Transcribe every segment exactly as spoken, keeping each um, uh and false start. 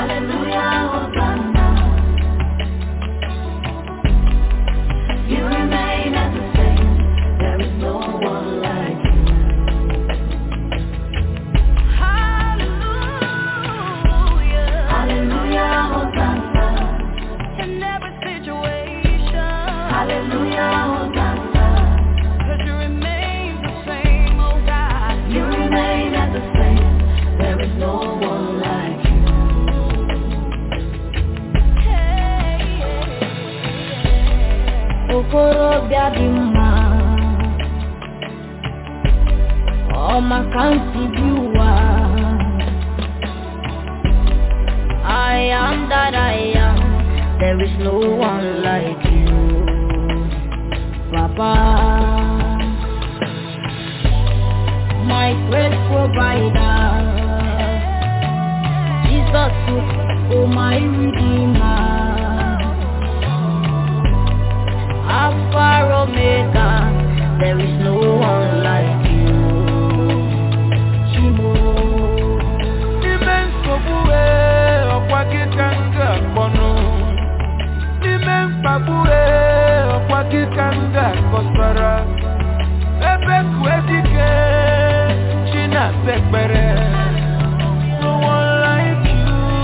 Hallelujah, Hosanna. You remain as the same. There is no one like you. Hallelujah. Hallelujah, Hosanna. In every situation. Hallelujah, Hosanna. 'Cause you remain the same, oh God. You remain as the same. There is no one like you. Okorobịa dị mma, ọma ka nsi bi ụwa. I am that I am, there is no one like you, Papa. My great provider, Jesus, oh my Redeemer. Alpha Omega, there is no one like you. Chimo. Immense Babue, Okwakikanga Bono. Immense Babue, Okwakikanga Kosara. Ebek Wedike, China Bekbere. No one like you.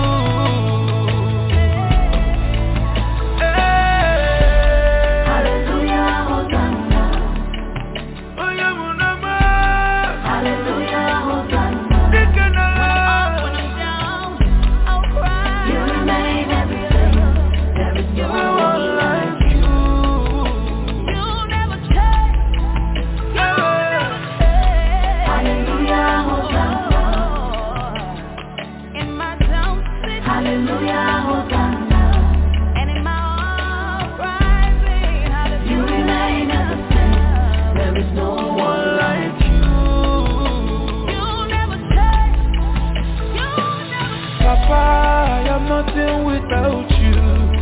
Nothing without you.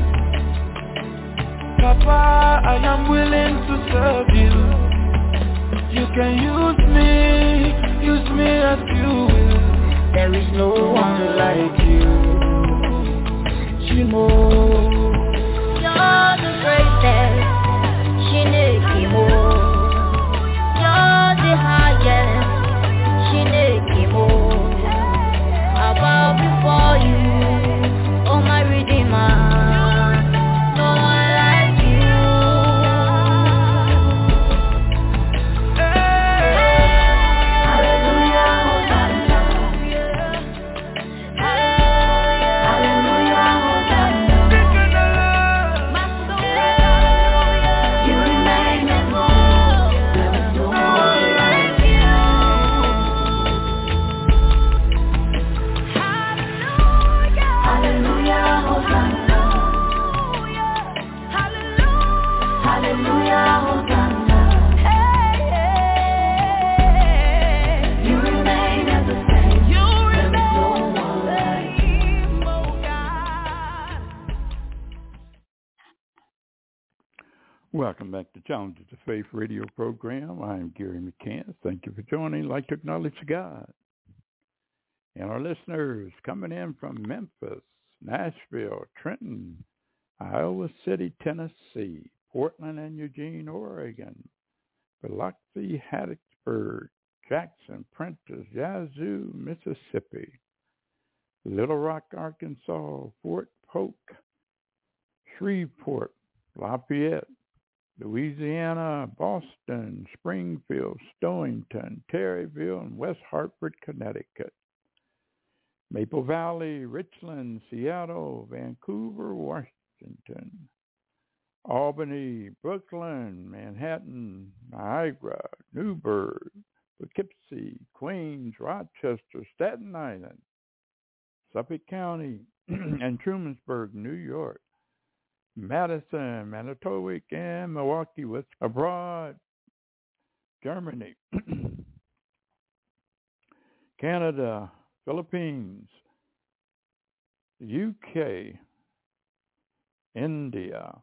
Papa, I am willing to serve you. You can use me, use me as you will. There is no one like you. Chimo. You're the greatest. Shinekimo. You're the highest. Shinekimo. I bow before you. Oh my Redeemer, no one like you. Hallelujah, Hosanna. Hallelujah, Hosanna. You remain as one. There is no one like you. Hallelujah, Hosanna. Hallelujah, Hosanna. Hey, hey. You remain as the same. You there is no one like you, oh God. Welcome back to Challenges of Faith radio program. I am Gary McCann. Thank you for joining. I'd like to acknowledge God and our listeners coming in from Memphis, Nashville, Trenton, Iowa City, Tennessee, Portland and Eugene, Oregon, Biloxi, Hattiesburg, Jackson, Prentice, Yazoo, Mississippi, Little Rock, Arkansas, Fort Polk, Shreveport, Lafayette, Louisiana, Boston, Springfield, Stowington, Terryville, and West Hartford, Connecticut. Maple Valley, Richland, Seattle, Vancouver, Washington, Albany, Brooklyn, Manhattan, Niagara, Newburgh, Poughkeepsie, Queens, Rochester, Staten Island, Suffolk County, and Trumansburg, New York, Madison, Manitowoc, and Milwaukee, Wisconsin, abroad, Germany, Canada, Philippines, U K, India,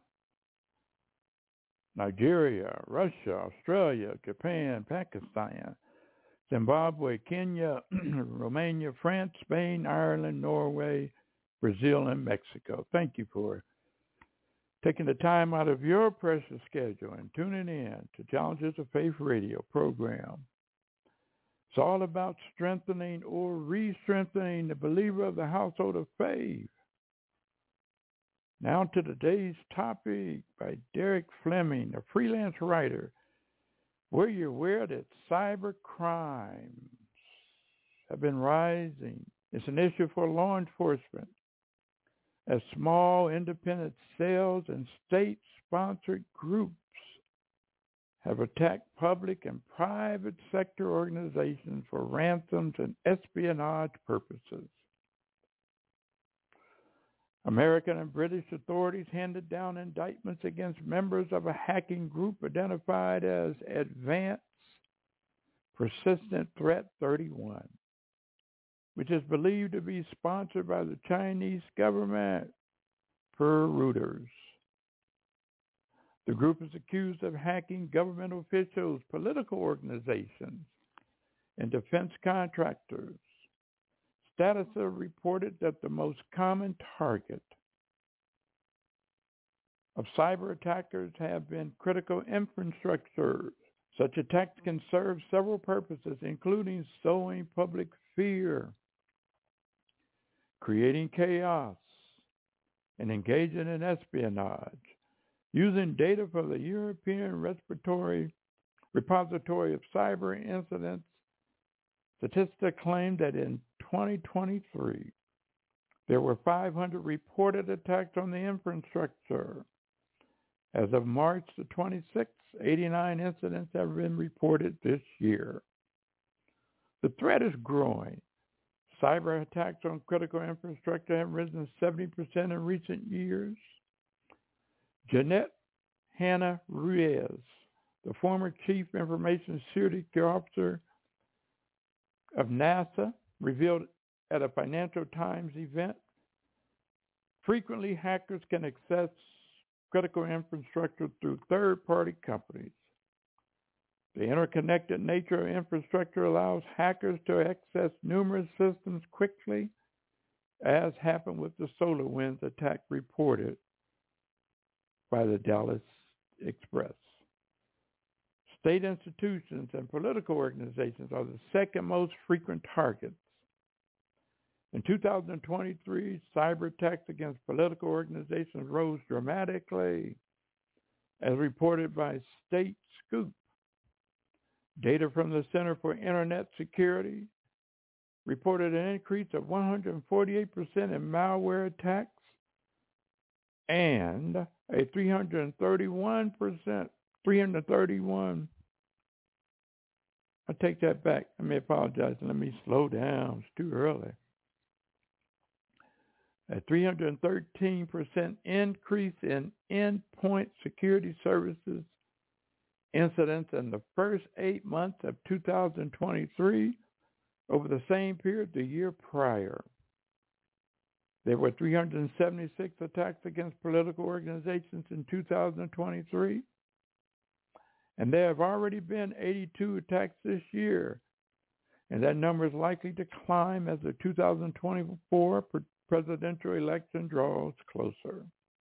Nigeria, Russia, Australia, Japan, Pakistan, Zimbabwe, Kenya, Romania, France, Spain, Ireland, Norway, Brazil, and Mexico. Thank you for taking the time out of your precious schedule and tuning in to Challenges of Faith radio program. It's all about strengthening or re-strengthening the believer of the household of faith. Now to today's topic by Derek Fleming, a freelance writer. Were you aware that cyber crimes have been rising? It's an issue for law enforcement, as small independent cells and state-sponsored groups have attacked public and private sector organizations for ransoms and espionage purposes. American and British authorities handed down indictments against members of a hacking group identified as Advanced Persistent Threat thirty-one, which is believed to be sponsored by the Chinese government, per Reuters. The group is accused of hacking government officials, political organizations, and defense contractors. Statista reported that the most common target of cyber attackers have been critical infrastructure. Such attacks can serve several purposes, including sowing public fear, creating chaos, and engaging in espionage. Using data from the European Respiratory Repository of Cyber Incidents, Statista claimed that in twenty twenty-three, there were five hundred reported attacks on the infrastructure. As of March the twenty-sixth, eighty-nine incidents have been reported this year. The threat is growing. Cyber attacks on critical infrastructure have risen seventy percent in recent years. Jeanette Hannah Ruiz, the former Chief Information Security Officer of NASA, revealed at a Financial Times event, frequently hackers can access critical infrastructure through third-party companies. The interconnected nature of infrastructure allows hackers to access numerous systems quickly, as happened with the SolarWinds attack reported by the Dallas Express. State institutions and political organizations are the second most frequent targets. In two thousand twenty-three, cyber attacks against political organizations rose dramatically, as reported by State Scoop. Data from the Center for Internet Security reported an increase of one hundred forty-eight percent in malware attacks and a three hundred thirty-one percent, three hundred thirty-one. I take that back. Let me apologize and let me slow down. It's too early. A three hundred thirteen percent increase in endpoint security services incidents in the first eight months of two thousand twenty-three over the same period the year prior. There were three hundred seventy-six attacks against political organizations in two thousand twenty-three, and there have already been eighty-two attacks this year, and that number is likely to climb as the two thousand twenty-four presidential election draws closer.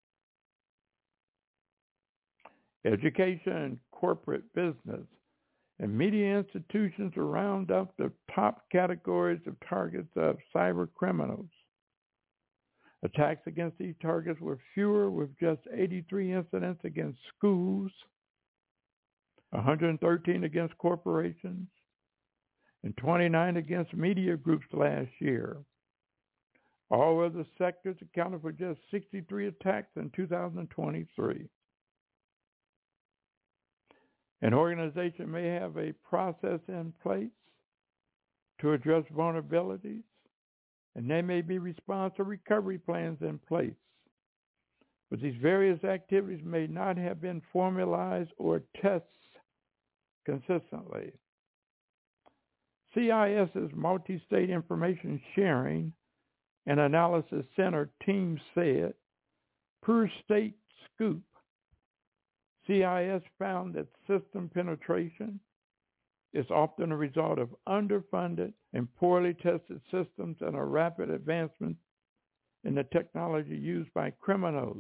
Education, corporate business, and media institutions round up the top categories of targets of cyber criminals. Attacks against these targets were fewer, with just eighty-three incidents against schools, one hundred thirteen against corporations, and twenty-nine against media groups last year. All other sectors accounted for just sixty-three attacks in two thousand twenty-three. An organization may have a process in place to address vulnerabilities, and there may be response or recovery plans in place. But these various activities may not have been formalized or tested consistently. CIS's Multi-State Information Sharing and Analysis Center team said, per State Scoop, C I S found that system penetration is often a result of underfunded and poorly tested systems and a rapid advancement in the technology used by criminals.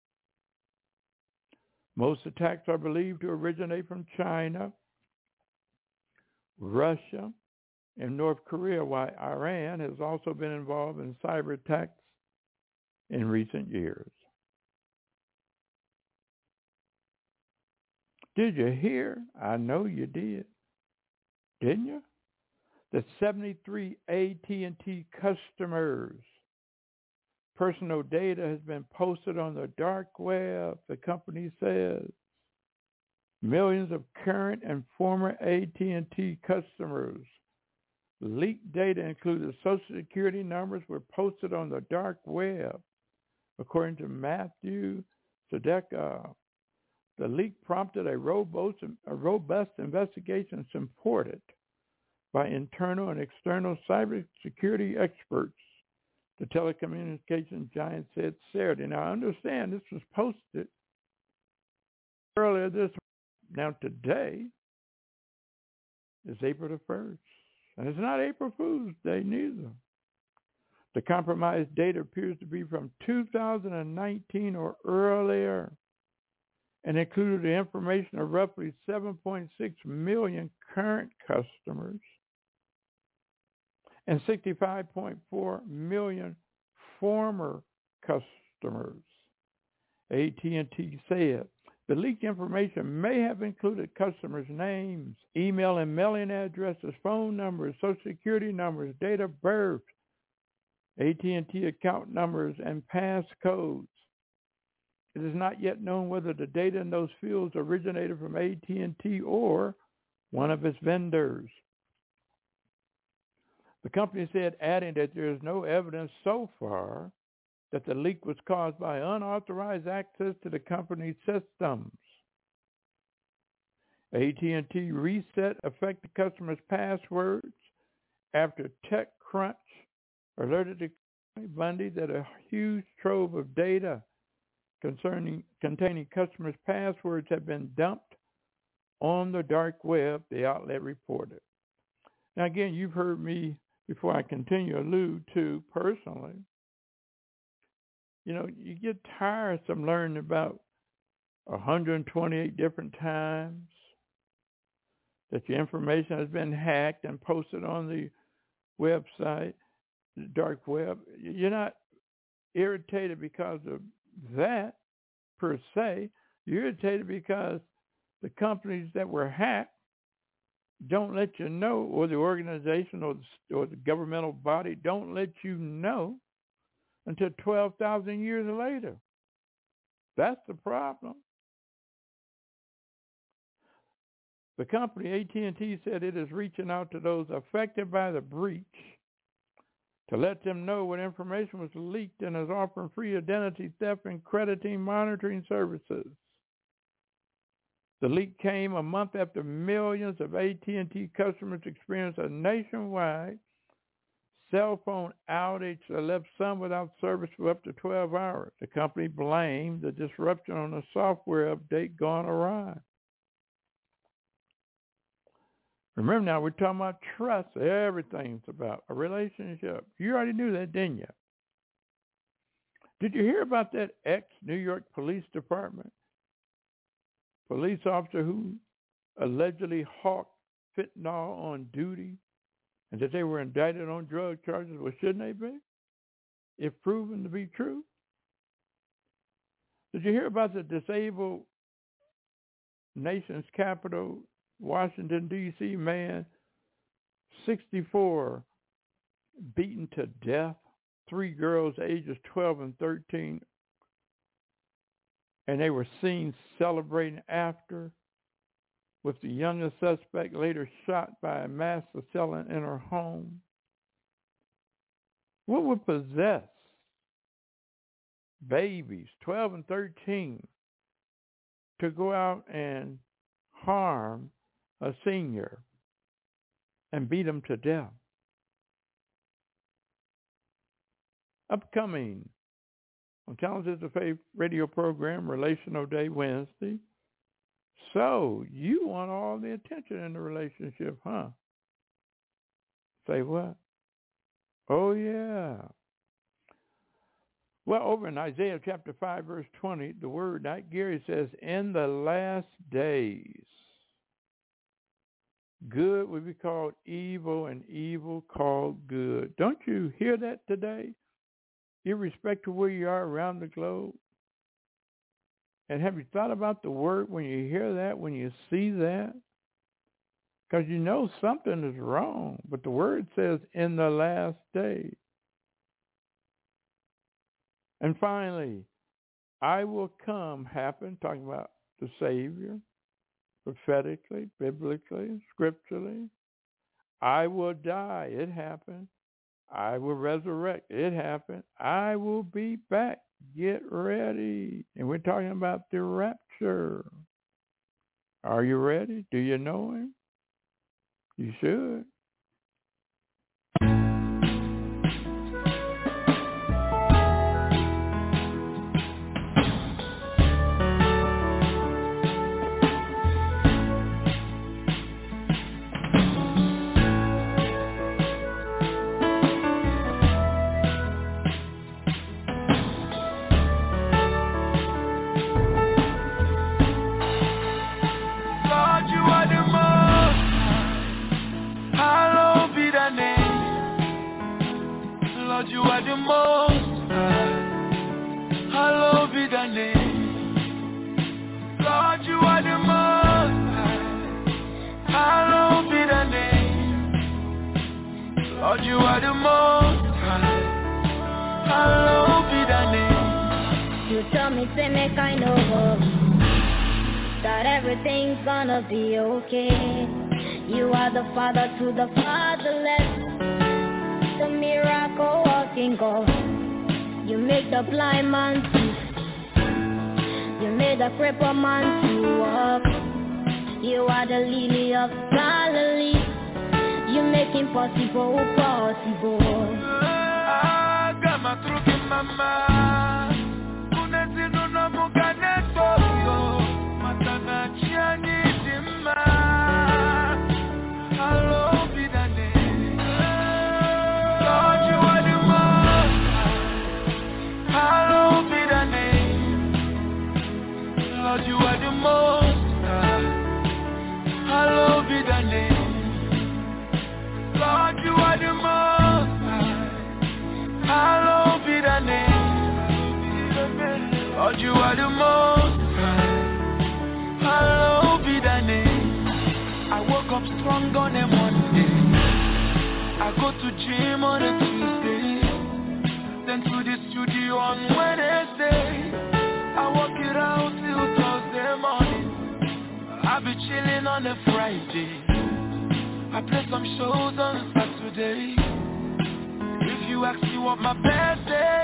Most attacks are believed to originate from China, Russia, and North Korea, while Iran has also been involved in cyber attacks in recent years. Did you hear? I know you did. Didn't you? That seventy-three A T and T customers' personal data has been posted on the dark web, the company says. Millions of current and former A T and T customers' leaked data, including Social Security numbers, were posted on the dark web, according to Matthew Sadeka. The leak prompted a robust, a robust investigation supported by internal and external cybersecurity experts, the telecommunications giant said Saturday. Now, I understand this was posted earlier this week. Now, today is April the first, and it's not April Fool's Day neither. The compromised data appears to be from two thousand nineteen or earlier, and included the information of roughly seven point six million current customers and sixty-five point four million former customers. A T and T said the leaked information may have included customers' names, email and mailing addresses, phone numbers, Social Security numbers, date of birth, A T and T account numbers, and passcodes. It is not yet known whether the data in those fields originated from A T and T or one of its vendors. The company said, adding that there is no evidence so far that the leak was caused by unauthorized access to the company's systems. A T and T reset affected customers' passwords after TechCrunch alerted the Monday that a huge trove of data concerning containing customers' passwords had been dumped on the dark web, the outlet reported. Now, again, you've heard me, before I continue, allude to personally, you know, you get tiresome learning about one hundred twenty-eight different times that your information has been hacked and posted on the website, the dark web. You're not irritated because of that per se. You're irritated because the companies that were hacked don't let you know, or the organization or the, or the governmental body don't let you know until twelve thousand years later. That's the problem. The company A T and T said it is reaching out to those affected by the breach to let them know what information was leaked and is offering free identity theft and crediting monitoring services. The leak came a month after millions of A T and T customers experienced a nationwide cell phone outage that left some without service for up to twelve hours. The company blamed the disruption on a software update gone awry. Remember now, we're talking about trust. Everything's about a relationship. You already knew that, didn't you? Did you hear about that ex-New York Police Department police officer who allegedly hawked fentanyl on duty and that they were indicted on drug charges? Well, shouldn't they be, if proven to be true? Did you hear about the disabled nation's capital, Washington, D C man, sixty-four, beaten to death, three girls ages twelve and thirteen, and they were seen celebrating after, with the youngest suspect later shot by a masked assailant in her home? What would possess babies, twelve and thirteen, to go out and harm a senior and beat him to death? Upcoming on Challenges of Faith radio program, Relational Day Wednesday. So you want all the attention in the relationship, huh? Say what? Oh, yeah. Well, over in Isaiah chapter five, verse twenty, the word Knight Gary says, in the last days, good will be called evil and evil called good. Don't you hear that today? Irrespective of where you are around the globe. And have you thought about the word when you hear that, when you see that? Because you know something is wrong. But the word says in the last days. And finally, I will come happen, talking about the Savior, prophetically, biblically, scripturally. I will die. It happened. I will resurrect. It happened. I will be back. Get ready. And we're talking about the rapture. Are you ready? Do you know him? You should. You are the most high. Hallowed be thy name. Lord, you are the most high. Hallowed be thy name. Lord, you are the most high. Hallowed be thy name. You tell me, say me kind of hope that everything's gonna be okay. You are the father to the fatherless, the miracle walking God. You make the blind man see. You made the crippled man to walk. You are the lily of Galilee. You make impossible possible. Ah, gama truki mama. Unezinu na mugane tokyo. Matana chiani dima. Hello. Lord, you are the most high. Hallowed be thy name. Lord, you are the most high. Hallowed be thy name. Lord, you are the most high. Hallowed be thy name. I woke up strong on a Monday. I go to gym on a Tuesday. Then to the studio on Wednesday. I walk it out till Thursday morning. I'll be chilling on a Friday. I play some shows on Saturday. If you ask me what my best day